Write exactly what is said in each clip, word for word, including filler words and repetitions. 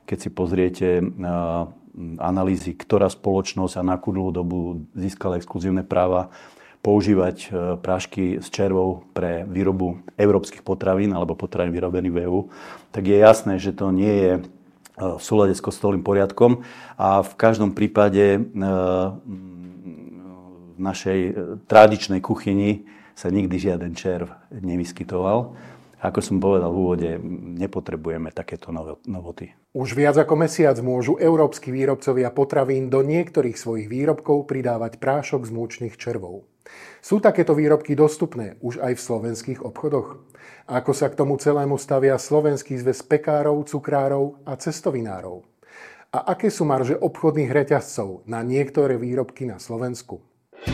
keď si pozriete analýzy, ktorá spoločnosť a na akú dlhú dobu získala exkluzívne práva používať prášky s červou pre výrobu európskych potravín alebo potravín vyrobených v EÚ, tak je jasné, že to nie je v súlade s kostolným poriadkom a v každom prípade v našej tradičnej kuchyni sa nikdy žiaden červ nevyskytoval. Ako som povedal v úvode, nepotrebujeme takéto novoty. Už viac ako mesiac môžu európski výrobcovia potravín do niektorých svojich výrobkov pridávať prášok z múčnych červov. Sú takéto výrobky dostupné už aj v slovenských obchodoch? Ako sa k tomu celému stavia Slovenský zväz pekárov, cukrárov a cestovinárov? A aké sú marže obchodných reťazcov na niektoré výrobky na Slovensku?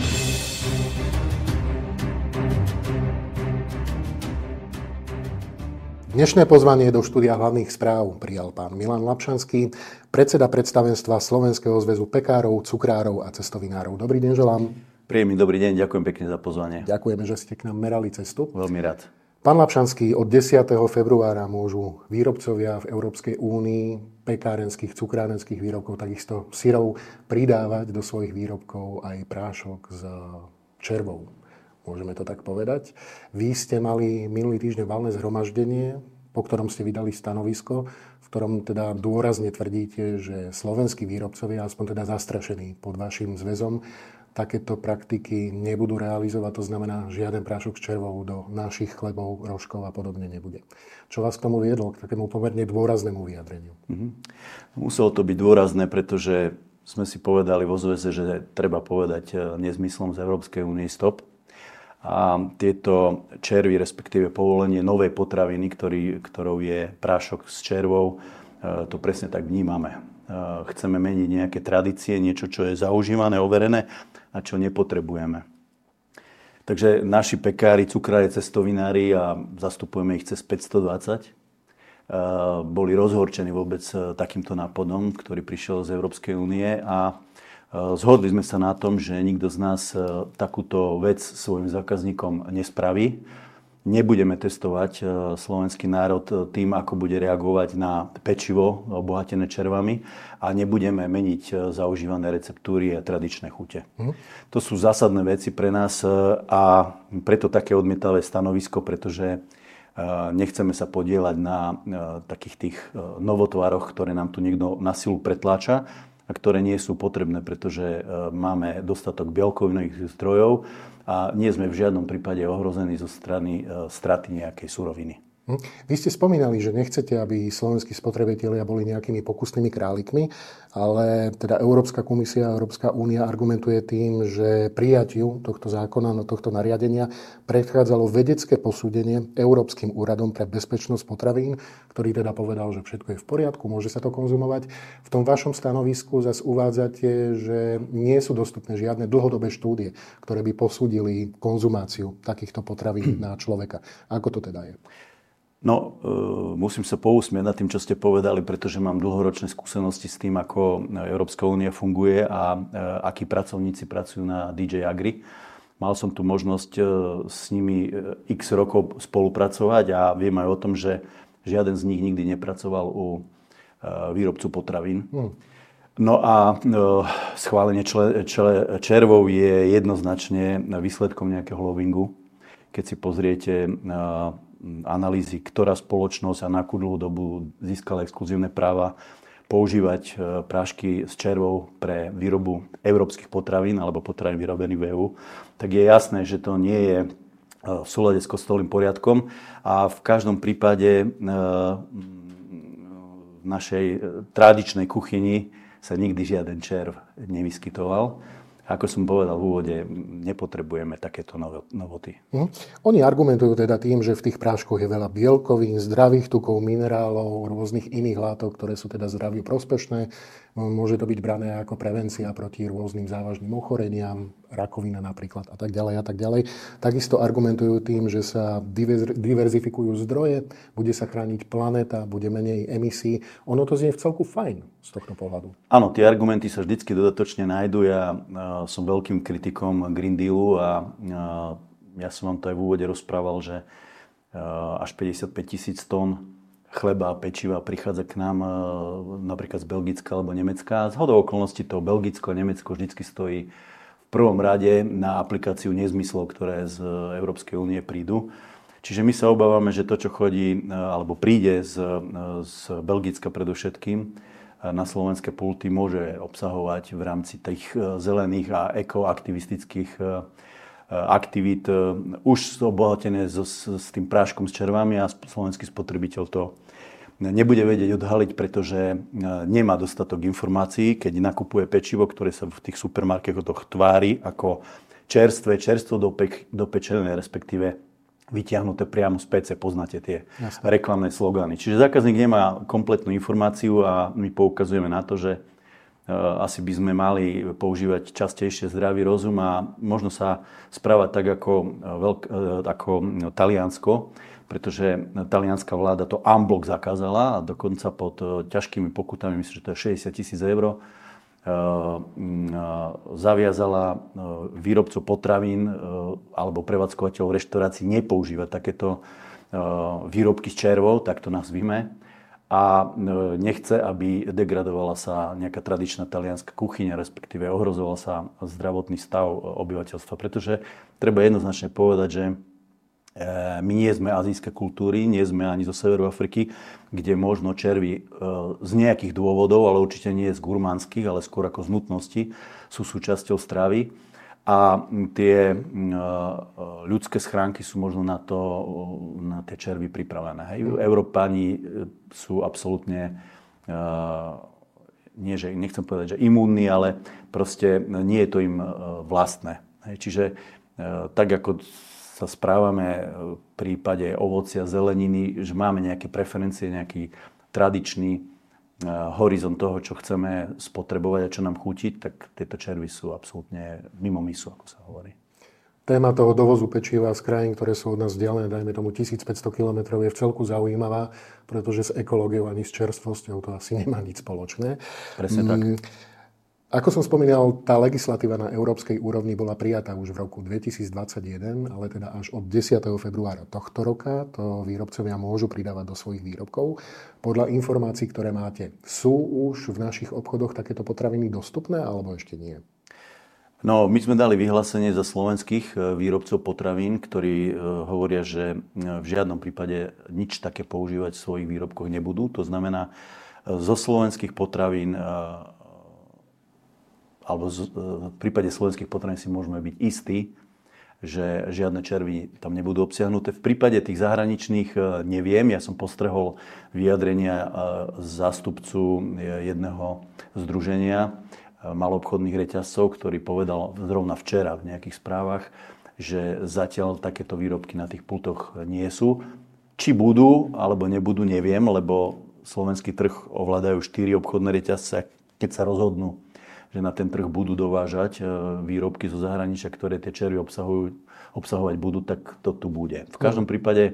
Dnešné pozvanie do štúdia hlavných správ prijal pán Milan Lapšanský, predseda predstavenstva Slovenského zväzu pekárov, cukrárov a cestovinárov. Dobrý deň želám. Príjemný dobrý deň, ďakujem pekne za pozvanie. Ďakujeme, že ste k nám merali cestu. Veľmi rád. Pán Lapšanský, od desiateho februára môžu výrobcovia v Európskej únii pekárenských, cukrárenských výrobkov, takisto syrov, pridávať do svojich výrobkov aj prášok s červou. Môžeme to tak povedať. Vy ste mali minulý týždeň valné zhromaždenie, po ktorom ste vydali stanovisko, v ktorom teda dôrazne tvrdíte, že slovenskí výrobcovia, aspoň teda zastrašení pod vašim zväzom, takéto praktiky nebudú realizovať, to znamená, žiaden prášok s červou do našich chlebov, rožkov a podobne nebude. Čo vás k tomu viedlo, k takému pomerne dôraznému vyjadreniu? Mm-hmm. Muselo to byť dôrazné, pretože sme si povedali vo zväze, že treba povedať nezmyslom z Európskej únie stop. A tieto červy, respektíve povolenie novej potraviny, ktorý, ktorou je prášok s červou, to presne tak vnímame. Chceme meniť nejaké tradície, niečo, čo je zaužívané, overené a čo nepotrebujeme. Takže naši pekári, cukrári, cestovinári, a zastupujeme ich cez päťstodvadsať, boli rozhorčení vôbec takýmto nápadom, ktorý prišiel z Európskej únie, a zhodli sme sa na tom, že nikto z nás takúto vec svojim zákazníkom nespraví. Nebudeme testovať slovenský národ tým, ako bude reagovať na pečivo obohatené červami, a nebudeme meniť zaužívané receptúry a tradičné chute. Mm. To sú zásadné veci pre nás a preto také odmietavé stanovisko, pretože nechceme sa podieľať na takých tých novotvároch, ktoré nám tu niekto na silu pretláča a ktoré nie sú potrebné, pretože máme dostatok bielkovinových zdrojov a nie sme v žiadnom prípade ohrození zo strany straty nejakej suroviny. Vy ste spomínali, že nechcete, aby slovenskí spotrebitelia boli nejakými pokusnými králikmi, ale teda Európska komisia a Európska únia argumentuje tým, že prijatiu tohto zákona, no tohto nariadenia predchádzalo vedecké posúdenie Európskym úradom pre bezpečnosť potravín, ktorý teda povedal, že všetko je v poriadku, môže sa to konzumovať. V tom vašom stanovisku zase uvádzate, že nie sú dostupné žiadne dlhodobé štúdie, ktoré by posúdili konzumáciu takýchto potravín na človeka. Ako to teda je? No, e, musím sa pousmieť nad tým, čo ste povedali, pretože mám dlhoročné skúsenosti s tým, ako Európska únia funguje a e, akí pracovníci pracujú na dé džej Agri. Mal som tu možnosť e, s nimi e, x rokov spolupracovať a viem aj o tom, že žiaden z nich nikdy nepracoval u e, výrobcu potravín. Hmm. No a e, schválenie čle, čle, červov je jednoznačne výsledkom nejakého lobbingu. Keď si pozriete e, analýzy, ktorá spoločnosť a na akú dlhú dobu získala exkluzívne práva používať prášky s červou pre výrobu európskych potravín alebo potravín vyrobených v EÚ, tak je jasné, že to nie je v súlade s kostolným poriadkom a v každom prípade v našej tradičnej kuchyni sa nikdy žiaden červ nevyskytoval. Ako som povedal v úvode, nepotrebujeme takéto novoty. Hm. Oni argumentujú teda tým, že v tých práškoch je veľa bielkovín, zdravých tukov, minerálov, rôznych iných látok, ktoré sú teda zdraviu prospešné. Môže to byť brané ako prevencia proti rôznym závažným ochoreniam, rakovina napríklad a tak ďalej a tak ďalej. Takisto argumentujú tým, že sa diverzifikujú zdroje, bude sa chrániť planéta, bude menej emisí. Ono to znie v celku fajn z tohto pohľadu. Áno, tie argumenty sa vždycky dodatočne nájdu. Ja som veľkým kritikom Green Dealu a ja som vám to aj v úvode rozprával, že až päťdesiatpäť tisíc tón chleba a pečiva prichádza k nám napríklad z Belgicka alebo Nemecka. Z hodou okolností to Belgicko a Nemecko vždycky stojí v prvom rade na aplikáciu nezmyslov, ktoré z Európskej únie prídu. Čiže my sa obávame, že to, čo chodí alebo príde z, z Belgicka predovšetkým na slovenské pulty, môže obsahovať v rámci tých zelených a ekoaktivistických aktivít už obohatené so, s tým práškom s červami a slovenský spotrebiteľ to nebude vedieť odhaliť, pretože nemá dostatok informácií, keď nakupuje pečivo, ktoré sa v tých supermarketoch tvári ako čerstvé, čerstvo dope, dopečené, respektíve vytiahnuté priamo z pece, poznáte tie Jasne. reklamné slogany. Čiže zákazník nemá kompletnú informáciu a my poukazujeme na to, že asi by sme mali používať častejšie zdravý rozum a možno sa správať tak ako, veľk, ako Taliansko, pretože talianská vláda to en bloc zakázala a dokonca pod ťažkými pokutami, myslím, že to je šesťdesiat tisíc eur, zaviazala výrobcov potravín alebo prevádzkovateľov reštaurácií nepoužívať takéto výrobky s červou, tak to nazvime. A nechce, aby degradovala sa nejaká tradičná talianska kuchyňa, respektíve ohrozoval sa zdravotný stav obyvateľstva. Pretože treba jednoznačne povedať, že my nie sme azijské kultúry, nie sme ani zo severu Afriky, kde možno červy z nejakých dôvodov, ale určite nie z gurmánskych, ale skôr ako z nutnosti, sú súčasťou stravy. A tie ľudské schránky sú možno na to, na tie červy pripravené. Hej. Európani sú absolútne, nie, že, nechcem povedať, že imúnni, ale proste nie je to im vlastné. Hej. Čiže tak, ako sa správame v prípade ovocia, zeleniny, že máme nejaké preferencie, nejaký tradičný horizont toho, čo chceme spotrebovať a čo nám chutí, tak tieto červy sú absolútne mimo misu, ako sa hovorí. Téma toho dovozu pečiva z krajín, ktoré sú od nás vzdialené, dajme tomu tisícpäťsto kilometrov, je v celku zaujímavá, pretože s ekológiou ani s čerstvosťou to asi nemá nič spoločné. Presne tak. Ako som spomínal, tá legislatíva na európskej úrovni bola prijatá už v roku dvetisícdvadsaťjeden, ale teda až od desiateho februára tohto roka to výrobcovia môžu pridávať do svojich výrobkov. Podľa informácií, ktoré máte, sú už v našich obchodoch takéto potraviny dostupné, alebo ešte nie? No, my sme dali vyhlásenie za slovenských výrobcov potravín, ktorí hovoria, že v žiadnom prípade nič také používať v svojich výrobkoch nebudú. To znamená, zo slovenských potravín alebo v prípade slovenských potravín si môžeme byť istí, že žiadne červy tam nebudú obsiahnuté. V prípade tých zahraničných neviem. Ja som postrehol vyjadrenia zástupcu jedného združenia maloobchodných reťazcov, ktorý povedal zrovna včera v nejakých správach, že zatiaľ takéto výrobky na tých pultoch nie sú. Či budú, alebo nebudú, neviem, lebo slovenský trh ovládajú štyri obchodné reťazce. Keď sa rozhodnú, že na ten trh budú dovážať výrobky zo zahraničia, ktoré tie červy obsahujú, obsahovať budú, tak to tu bude. V každom prípade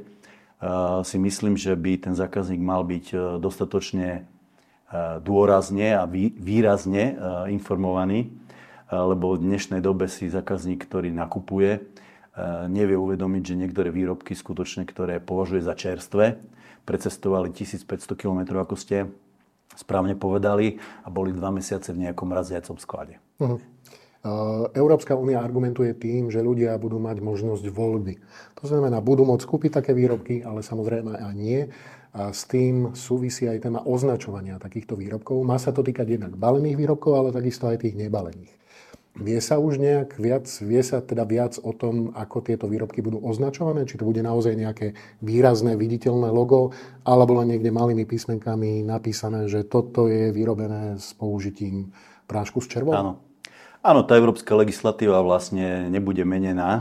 si myslím, že by ten zákazník mal byť dostatočne dôrazne a výrazne informovaný, lebo v dnešnej dobe si zákazník, ktorý nakupuje, nevie uvedomiť, že niektoré výrobky skutočne, ktoré považuje za čerstvé, precestovali tisícpäťsto kilometrov, ako ste správne povedali, a boli dva mesiace v nejakom mraziacom sklade. Uh-huh. Európska únia argumentuje tým, že ľudia budú mať možnosť voľby. To znamená, budú môcť kúpiť také výrobky, ale samozrejme aj nie. A s tým súvisí aj téma označovania takýchto výrobkov. Má sa to týkať jednak balených výrobkov, ale takisto aj tých nebalených. Vie sa už nejak viac, vie sa teda viac o tom, ako tieto výrobky budú označované? Či to bude naozaj nejaké výrazné, viditeľné logo, alebo len niekde malými písmenkami napísané, že toto je vyrobené s použitím prášku s červou? Áno. Áno, tá európska legislatíva vlastne nebude menená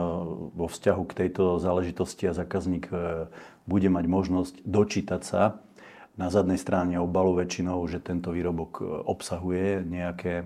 vo vzťahu k tejto záležitosti a zákazník bude mať možnosť dočítať sa na zadnej strane obalu väčšinou, že tento výrobok obsahuje nejaké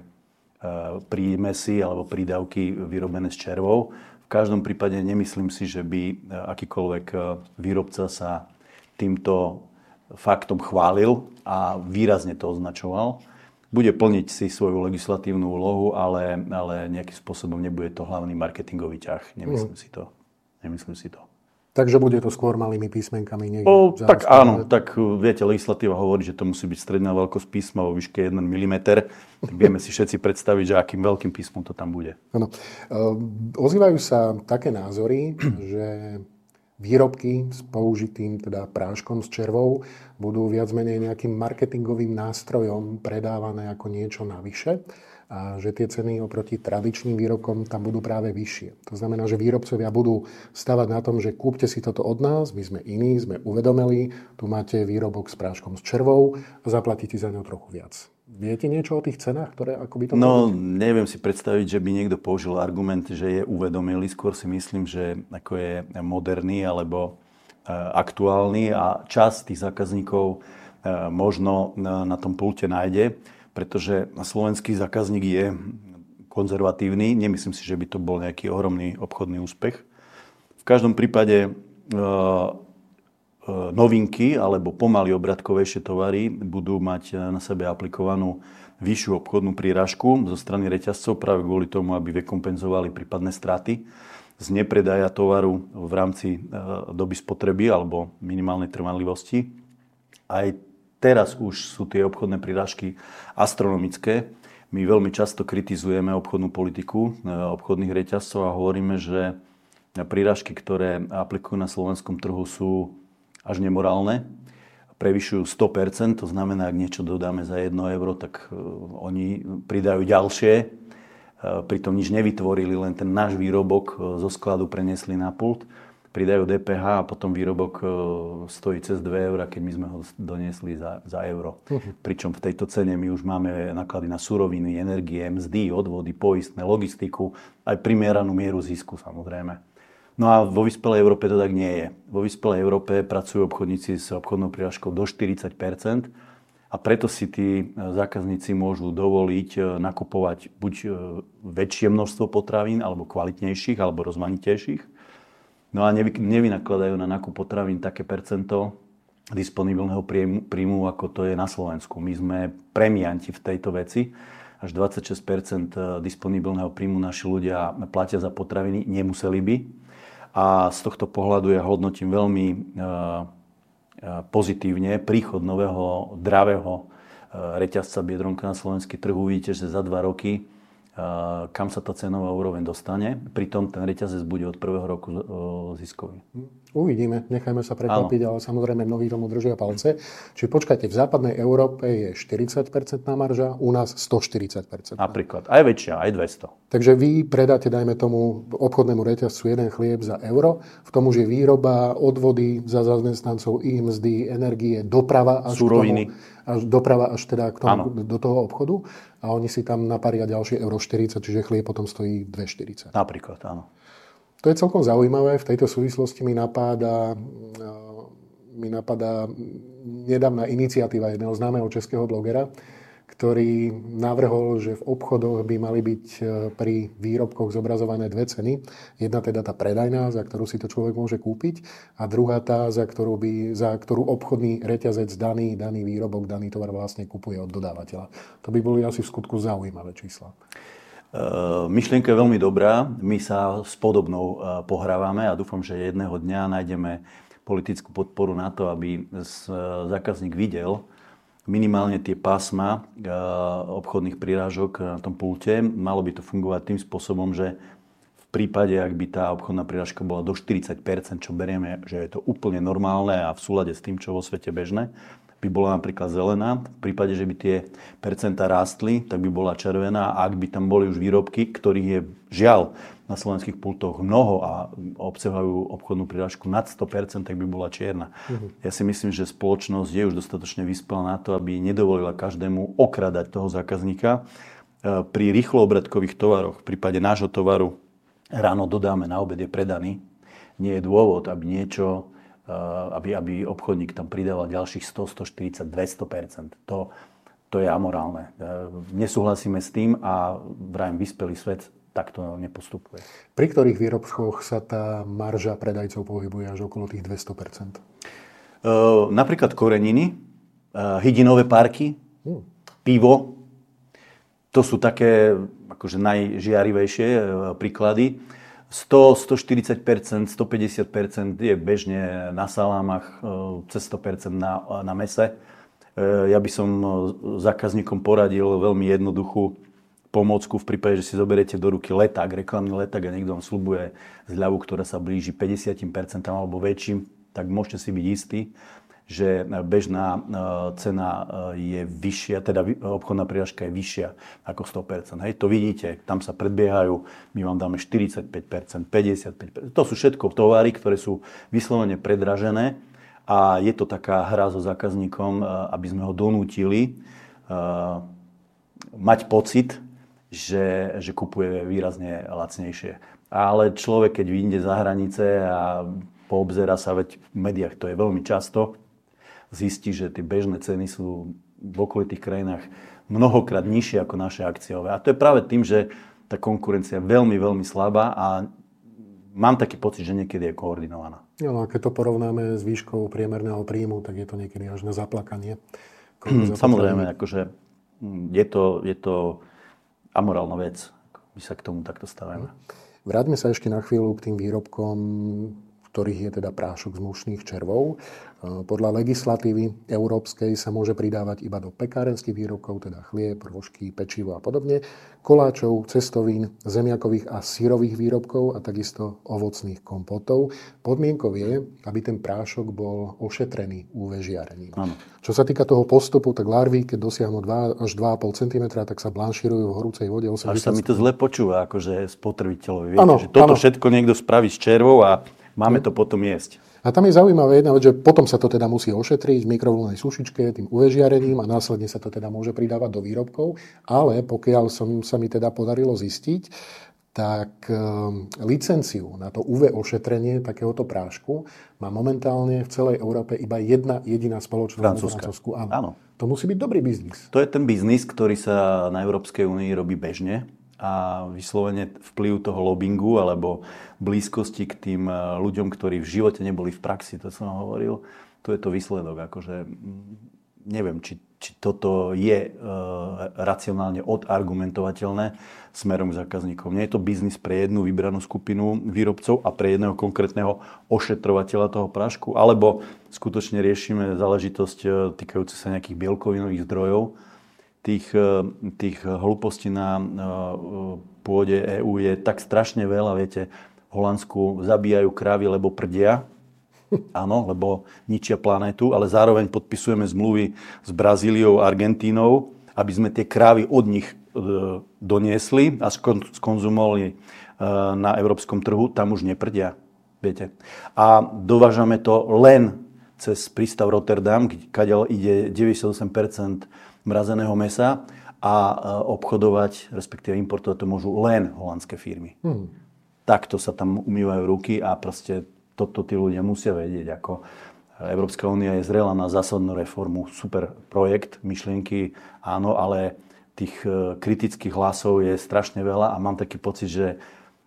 prímesy alebo prídavky vyrobené s červou. V každom prípade nemyslím si, že by akýkoľvek výrobca sa týmto faktom chválil a výrazne to označoval. Bude plniť si svoju legislatívnu úlohu, ale, ale nejakým spôsobom nebude to hlavný marketingový ťah. Nemyslím mm. si to. Nemyslím si to. Takže bude to skôr malými písmenkami niekde. O, tak áno, tak viete, legislatíva hovorí, že to musí byť stredná veľkosť písma vo výške jeden milimeter. Tak vieme si všetci predstaviť, že akým veľkým písmom to tam bude. Áno. Ozývajú sa také názory, že výrobky s použitým teda práškom s červou budú viac menej nejakým marketingovým nástrojom predávané ako niečo navyše a že tie ceny oproti tradičným výrobkom tam budú práve vyššie. To znamená, že výrobcovia budú stavať na tom, že kúpte si toto od nás, my sme iní, sme uvedomeli, tu máte výrobok s práškom s červou a zaplatíte za ňo trochu viac. Viete niečo o tých cenách, ktoré ako by to No, povedať? neviem si predstaviť, že by niekto použil argument, že je uvedomilý. Skôr si myslím, že ako je moderný alebo e, aktuálny a časť tých zákazníkov e, možno na, na tom pulte nájde, pretože slovenský zákazník je konzervatívny. Nemyslím si, že by to bol nejaký ohromný obchodný úspech. V každom prípade e, novinky alebo pomaly obratkovejšie tovary budú mať na sebe aplikovanú vyššiu obchodnú prírážku zo strany reťazcov práve kvôli tomu, aby vykompenzovali prípadné straty z nepredaja tovaru v rámci doby spotreby alebo minimálnej trvanlivosti. Aj teraz už sú tie obchodné prírážky astronomické. My veľmi často kritizujeme obchodnú politiku obchodných reťazcov a hovoríme, že prírážky, ktoré aplikujú na slovenskom trhu, sú až nemorálne, prevyšujú sto percent, to znamená, ak niečo dodáme za jedno euro, tak oni pridajú ďalšie, pritom nič nevytvorili, len ten náš výrobok zo skladu preniesli na pult, pridajú dé pé há a potom výrobok stojí cez dve eurá, keď my sme ho doniesli za, za euro. Uh-huh. Pričom v tejto cene my už máme náklady na suroviny, energie, mzdy, odvody, poistné, logistiku, aj primieranú mieru zisku samozrejme. No a vo vyspelej Európe to tak nie je. Vo vyspelej Európe pracujú obchodníci s obchodnou prírážkou do štyridsať percent a preto si tí zákazníci môžu dovoliť nakupovať buď väčšie množstvo potravín, alebo kvalitnejších, alebo rozmanitejších. No a nevy, nevynakladajú na nákup potravín také percento disponibilného príjmu, príjmu, ako to je na Slovensku. My sme premianti v tejto veci. Až dvadsaťšesť percent disponibilného príjmu naši ľudia platia za potraviny, nemuseli by. A z tohto pohľadu ja hodnotím veľmi pozitívne príchod nového dravého reťazca Biedronka na slovenský trh. Uvidíte, že za dva roky kam sa tá cenová úroveň dostane. Pritom ten reťazec bude od prvého roku ziskový. Uvidíme, nechajme sa prekvapiť, ale samozrejme mnohí tomu držia palce. Čiže počkajte, v západnej Európe je štyridsať percent marža, u nás stoštyridsať percent. Napríklad, aj väčšia, aj dvesto. Takže vy predáte, dajme tomu, obchodnému reťazcu jeden chlieb za euro, v tom už je výroba, odvody za zamestnancov, i mzdy, energie, doprava až Suroviny. k tomu, až doprava až teda k tomu, do toho obchodu a oni si tam naparia ďalšie euro štyridsať, čiže chlieb potom stojí dva štyridsať. Napríklad, áno. To je celkom zaujímavé. V tejto súvislosti mi napadá, mi napadá nedávna iniciatíva jedného známeho českého blogera, ktorý navrhol, že v obchodoch by mali byť pri výrobkoch zobrazované dve ceny. Jedna teda tá predajná, za ktorú si to človek môže kúpiť, a druhá tá, za ktorú, by, za ktorú obchodný reťazec daný, daný výrobok, daný tovar vlastne kupuje od dodávateľa. To by boli asi v skutku zaujímavé čísla. Myšlienka je veľmi dobrá. My sa s podobnou pohrávame a dúfam, že jedného dňa nájdeme politickú podporu na to, aby zákazník videl minimálne tie pásma obchodných prírážok na tom pulte. Malo by to fungovať tým spôsobom, že v prípade, ak by tá obchodná prírážka bola do štyridsať percent, čo berieme, že je to úplne normálne a v súlade s tým, čo vo svete bežné, by bola napríklad zelená. V prípade, že by tie percentá rástli, tak by bola červená. A ak by tam boli už výrobky, ktorých je žiaľ na slovenských pultoch mnoho a obsahujú obchodnú prírážku nad sto percent, tak by bola čierna. Uh-huh. Ja si myslím, že spoločnosť je už dostatočne vyspelá na to, aby nedovolila každému okradať toho zákazníka. Pri rýchloobratkových tovaroch, v prípade nášho tovaru, ráno dodáme, na obed je predaný. Nie je dôvod, aby niečo Aby, aby obchodník tam pridával ďalších sto, stoštyridsať, dvesto percent. To, to je amorálne. Nesúhlasíme s tým a vrajím, vyspelý svet takto nepostupuje. Pri ktorých výrobkoch sa tá marža predajcov pohybuje až okolo tých dvesto percent? Uh, napríklad koreniny, uh, hydinové párky, hmm. pivo. To sú také akože najžiarivejšie uh, príklady. sto, stoštyridsať percent, stopäťdesiat percent je bežne na salámach, cez sto percent na, na mäse. Ja by som zákazníkom poradil veľmi jednoduchú pomôcku v prípade, že si zoberiete do ruky leták, reklamný leták a niekto vám sľubuje zľavu, ktorá sa blíži päťdesiat percent alebo väčším, tak môžete si byť istí, že bežná cena je vyššia, teda obchodná prirážka je vyššia ako sto percent. Hej, to vidíte, tam sa predbiehajú, my vám dáme štyridsaťpäť percent, päťdesiatpäť percent. To sú všetko tovary, ktoré sú vyslovene predražené a je to taká hra so zákazníkom, aby sme ho donútili uh, mať pocit, že, že kupuje výrazne lacnejšie. Ale človek, keď vyjde za hranice a poobzerá sa, veď v médiách to je veľmi často, zistí, že tie bežné ceny sú v okolitých krajinách mnohokrát nižšie ako naše akciové. A to je práve tým, že tá konkurencia je veľmi, veľmi slabá a mám taký pocit, že niekedy je koordinovaná. No a keď to porovnáme s výškou priemerného príjmu, tak je to niekedy až na zaplakanie. Samozrejme, akože je to, je to amorálna vec. My sa k tomu takto stavíme. Vráťme sa ešte na chvíľu k tým výrobkom, ktorých je teda prášok z mušných červov. Podľa legislatívy európskej sa môže pridávať iba do pekárenských výrobkov, teda chlieb, rožky, pečivo a podobne, koláčov, cestovín, zemiakových a syrových výrobkov a takisto ovocných kompotov. Podmienkou je, aby ten prášok bol ošetrený ú vé žiarením. Ano. Čo sa týka toho postupu, tak larvy, keď dosiahnu dva až dva a pol centimetra, tak sa blanširujú v horúcej vode osemdesiat. Až sa mi to zle počúva, akože spotrebiteľovi. Viete, ano, že toto ano. Všetko niekto spraví z červov a máme to potom jesť. A tam je zaujímavé jedna vec, že potom sa to teda musí ošetriť v mikrovlnnej sušičke tým ú vé žiarením a následne sa to teda môže pridávať do výrobkov. Ale pokiaľ som, sa mi teda podarilo zistiť, tak e, licenciu na to ú vé ošetrenie takéhoto prášku má momentálne v celej Európe iba jedna jediná spoločnosť. Francúzska. Áno. Áno. To musí byť dobrý biznis. To je ten biznis, ktorý sa na Európskej únii robí bežne. A vyslovene vplyv toho lobbingu alebo blízkosti k tým ľuďom, ktorí v živote neboli v praxi, to som hovoril, to je to výsledok. Akože, neviem, či, či toto je e, racionálne odargumentovateľné smerom k zákazníkom. Nie je to biznis pre jednu vybranú skupinu výrobcov a pre jedného konkrétneho ošetrovateľa toho prášku, alebo skutočne riešime záležitosť týkajúce sa nejakých bielkovinových zdrojov. Tých, tých hlúpostí na pôde EÚ je tak strašne veľa, viete, v Holandsku zabíjajú krávy, lebo prdia, áno, lebo ničia planétu, ale zároveň podpisujeme zmluvy s Brazíliou a Argentínou, aby sme tie krávy od nich doniesli a skonzumovali na európskom trhu, tam už neprdia, viete. A dovážame to len cez prístav Rotterdam, kadiaľ ide deväťdesiatosem percent mrazeného mäsa a obchodovať, respektíve importovať to môžu len holandské firmy. Hmm. Takto sa tam umývajú ruky a proste toto tí ľudia musia vedieť. Ako Európska únia je zrela na zásadnú reformu. Super projekt, myšlienky, áno, ale tých kritických hlasov je strašne veľa a mám taký pocit, že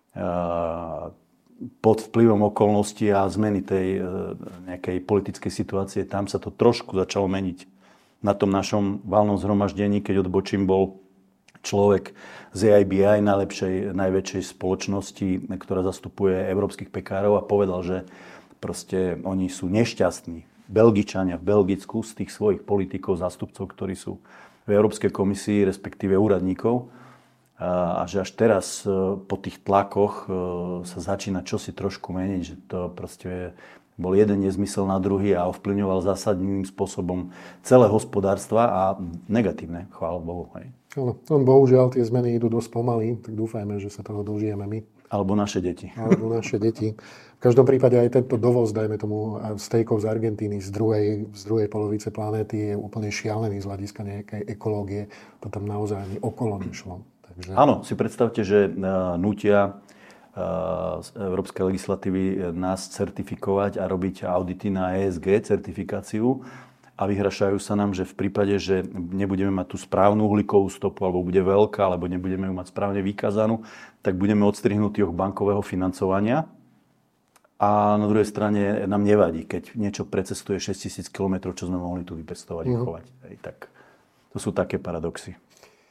pod vplyvom okolností a zmeny tej nejakej politickej situácie tam sa to trošku začalo meniť. Na tom našom valnom zhromaždení, keď odbočím, bol človek z á í bé í, najlepšej, najväčšej spoločnosti, ktorá zastupuje európskych pekárov a povedal, že proste oni sú nešťastní. Belgičania v Belgicku z tých svojich politikov, zástupcov, ktorí sú v Európskej komisii, respektíve úradníkov. A že až teraz po tých tlakoch sa začína čosi trošku meniť, že to proste bol jeden nezmysel na druhý a ovplyvňoval zásadným spôsobom celé hospodárstva a negatívne, chvála Bohu. Hej. Ale bohužiaľ tie zmeny idú dosť pomaly, tak dúfajme, že sa toho dožijeme my. Alebo naše deti. Alebo naše deti. V každom prípade aj tento dovoz, dajme tomu, stejkov z Argentíny z druhej, z druhej polovice planéty je úplne šialený z hľadiska nejakej ekológie. To tam naozaj ani okolo nešlo. Takže... Áno, si predstavte, že nútia z európskej legislatívy nás certifikovať a robiť audity na é es gé certifikáciu a vyhrašajú sa nám, že v prípade, že nebudeme mať tú správnu uhlíkovú stopu alebo bude veľká, alebo nebudeme ju mať správne vykázanú, tak budeme odstrihnutí od bankového financovania. A na druhej strane nám nevadí, keď niečo precestuje šesťtisíc kilometrov, čo sme mohli tu vypestovať a chovať. Hej, tak to sú také paradoxy.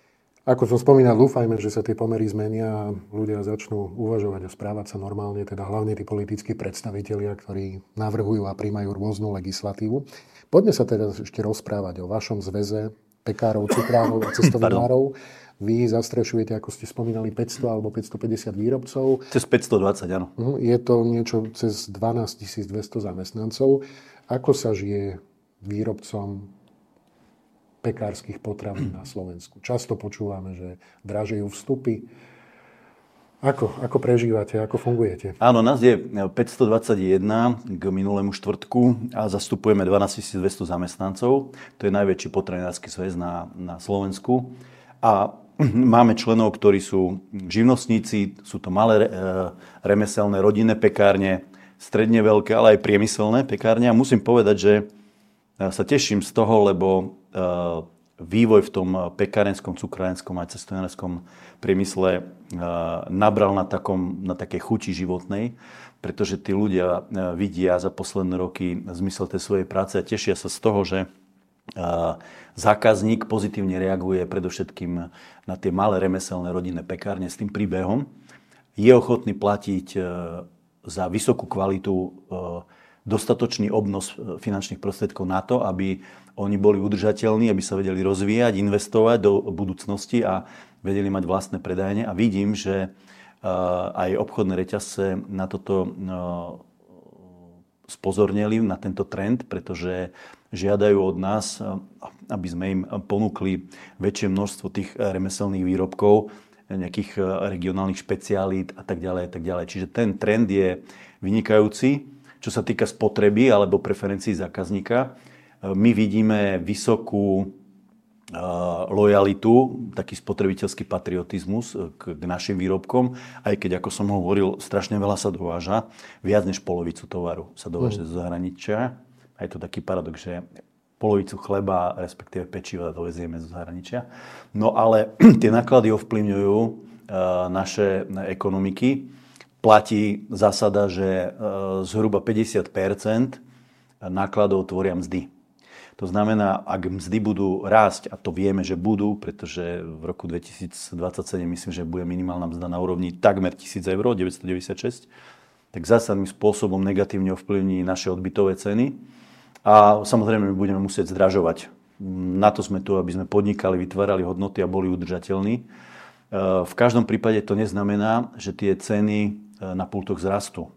Ako som spomínal, dúfajme, že sa tie pomery zmenia a ľudia začnú uvažovať a správať sa normálne, teda hlavne tí politickí predstavitelia, ktorí navrhujú a príjmajú rôznu legislatívu. Poďme sa teda ešte rozprávať o vašom zväze pekárov, cukrárov a cestovinárov. Vy zastrešujete, ako ste spomínali, päťsto alebo päťstopäťdesiat výrobcov. Cez päťstodvadsať, áno. Je to niečo cez dvanásťtisícdvesto zamestnancov. Ako sa žije výrobcom pekárskych potravín na Slovensku? Často počúvame, že dražejú vstupy. Ako, ako prežívate, ako fungujete? Áno, nás je päťstodvadsaťjeden k minulému štvrtku a zastupujeme dvanásťtisícdvesto zamestnancov. To je najväčší potravinársky zväz na, na Slovensku. A máme členov, ktorí sú živnostníci, sú to malé e, remeselné rodinné pekárne, stredne veľké, ale aj priemyselné pekárne. A musím povedať, že sa teším z toho, lebo vývoj v tom pekárenskom, cukrárenskom a cestovinárskom priemysle nabral na, takom, na takej chuti životnej, pretože tí ľudia vidia za posledné roky zmysel tej svojej práce a tešia sa z toho, že zákazník pozitívne reaguje predovšetkým na tie malé remeselné rodinné pekárne s tým príbehom. Je ochotný platiť za vysokú kvalitu dostatočný obnos finančných prostriedkov na to, aby oni boli udržateľní, aby sa vedeli rozvíjať, investovať do budúcnosti a vedeli mať vlastné predajne. A vidím, že aj obchodné reťazce na toto spozornili, na tento trend, pretože žiadajú od nás, aby sme im ponúkli väčšie množstvo tých remeselných výrobkov, nejakých regionálnych špecialít a tak ďalej a tak ďalej. Čiže ten trend je vynikajúci. Čo sa týka spotreby alebo preferencií zákazníka, my vidíme vysokú lojalitu, taký spotrebiteľský patriotizmus k, k našim výrobkom, aj keď, ako som hovoril, strašne veľa sa dováža, viac než polovicu tovaru sa dováža mm. zo zahraničia. A je to taký paradox, že polovicu chleba, respektíve pečiva dovezieme zo zahraničia. No ale tie náklady ovplyvňujú uh, naše ekonomiky. Platí zásada, že zhruba päťdesiat percent nákladov tvoria mzdy. To znamená, ak mzdy budú rásť, a to vieme, že budú, pretože v roku dvetisícdvadsaťsedem myslím, že bude minimálna mzda na úrovni takmer tisíc eur, deväťstodeväťdesiatšesť, tak zásadným spôsobom negatívne ovplyvní naše odbytové ceny. A samozrejme, my budeme musieť zdražovať. Na to sme tu, aby sme podnikali, vytvárali hodnoty a boli udržateľní. V každom prípade to neznamená, že tie ceny na pultoch zrastú.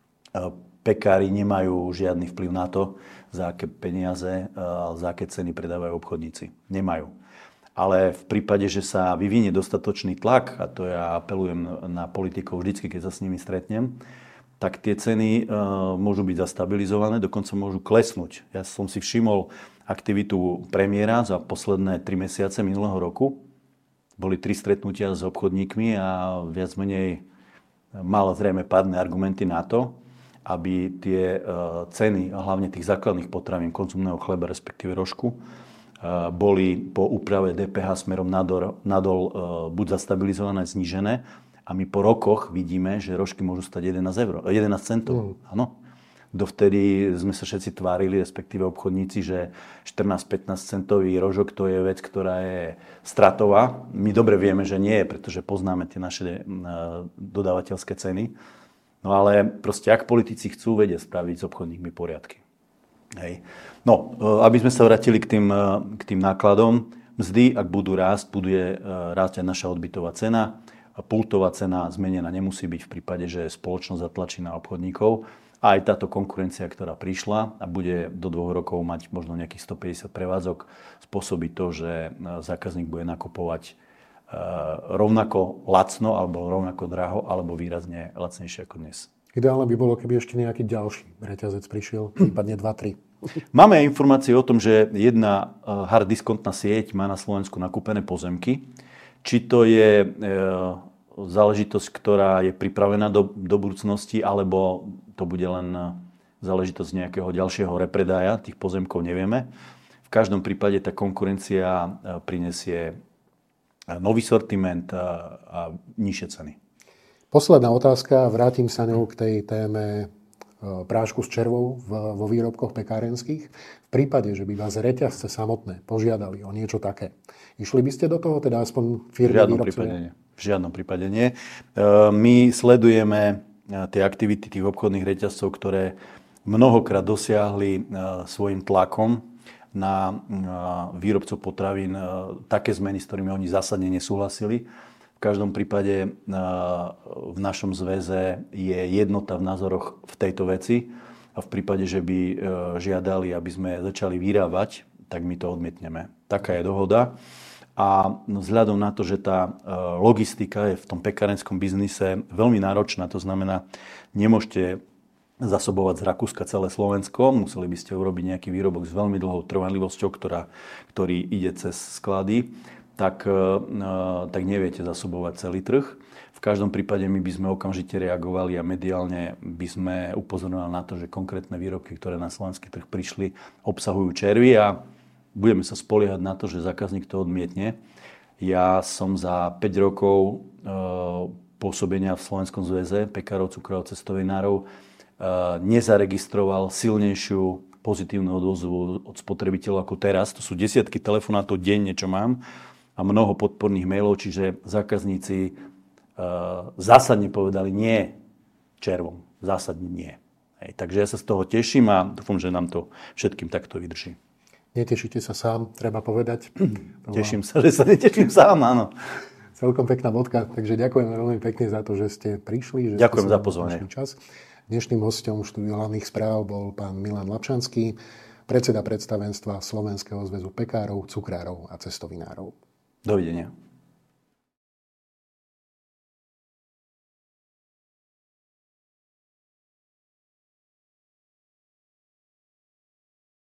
Pekári nemajú žiadny vplyv na to, za aké peniaze, za aké ceny predávajú obchodníci. Nemajú. Ale v prípade, že sa vyvinie dostatočný tlak, a to ja apelujem na politikov vždycky, keď sa s nimi stretnem, tak tie ceny môžu byť zastabilizované, dokonca môžu klesnúť. Ja som si všimol aktivitu premiéra za posledné tri mesiace minulého roku. Boli tri stretnutia s obchodníkmi a viac menej mal zrejme pádne argumenty na to, aby tie ceny, hlavne tých základných potravín, konzumného chleba, respektíve rožku, boli po úprave dé pé há smerom nadol, nadol buď zastabilizované, znížené. A my po rokoch vidíme, že rožky môžu stať jedenásť eur, jedenásť centov. Áno. Mm. Dovtedy sme sa všetci tvárili, respektíve obchodníci, že štrnásť pätnásť centový rožok to je vec, ktorá je stratová. My dobre vieme, že nie je, pretože poznáme tie naše dodávateľské ceny. No ale proste, ak politici chcú, vedia spraviť s obchodníkmi poriadky. Hej. No, aby sme sa vrátili k tým, k tým nákladom, mzdy, ak budú rásť, bude rásť aj naša odbytová cena. Pultová cena zmenená nemusí byť v prípade, že spoločnosť zatlačí na obchodníkov. A aj táto konkurencia, ktorá prišla a bude do dvoch rokov mať možno nejakých stopäťdesiat prevádzok, spôsobí to, že zákazník bude nakupovať rovnako lacno, alebo rovnako draho, alebo výrazne lacnejšie ako dnes. Ideálne by bolo, keby ešte nejaký ďalší reťazec prišiel, prípadne dva tri. Máme informácie o tom, že jedna hard diskontná sieť má na Slovensku nakúpené pozemky. Či to je záležitosť, ktorá je pripravená do, do budúcnosti, alebo to bude len záležitosť nejakého ďalšieho repredája, tých pozemkov nevieme. V každom prípade tá konkurencia prinesie nový sortiment a, a nižšie ceny. Posledná otázka, vrátim sa ňou k tej téme prášku s červou vo výrobkoch pekárenských. V prípade, že by vás reťazce samotné požiadali o niečo také, išli by ste do toho, teda aspoň firmy výrobcovia? V žiadnom prípade nie. My sledujeme tie aktivity tých obchodných reťazcov, ktoré mnohokrát dosiahli svojim tlakom na výrobcov potravín také zmeny, s ktorými oni zásadne nesúhlasili. V každom prípade v našom zväze je jednota v názoroch v tejto veci a v prípade, že by žiadali, aby sme začali vyrábať, tak my to odmietneme. Taká je dohoda. A vzhľadom na to, že tá logistika je v tom pekárenskom biznise veľmi náročná, to znamená, nemôžete zasobovať z Rakúska celé Slovensko, museli by ste urobiť nejaký výrobok s veľmi dlhou trvanlivosťou, ktorá, ktorý ide cez sklady, tak, tak neviete zasobovať celý trh. V každom prípade my by sme okamžite reagovali a mediálne by sme upozorňovali na to, že konkrétne výrobky, ktoré na slovenský trh prišli, obsahujú červy a budeme sa spoliehať na to, že zákazník to odmietne. Ja som za päť rokov pôsobenia v Slovenskom zväze pekárov, cukrárov, cestovinárov nezaregistroval silnejšiu pozitívnu odozvu od spotrebiteľov ako teraz. To sú desiatky telefonátov denne, čo mám a mnoho podporných mailov, čiže zákazníci zásadne povedali nie červom. Zásadne nie. Hej, takže ja sa z toho teším a dúfam, že nám to všetkým takto vydrží. Netešíte sa sám, treba povedať. Teším sa, že sa neteším sám, áno. Celkom pekná bodka, takže ďakujem veľmi pekne za to, že ste prišli. Že ďakujem za pozvanie. Čas. Dnešným hosťom štúdiu hlavných správ bol pán Milan Lapšanský, predseda predstavenstva Slovenského zväzu pekárov, cukrárov a cestovinárov. Dovidenia.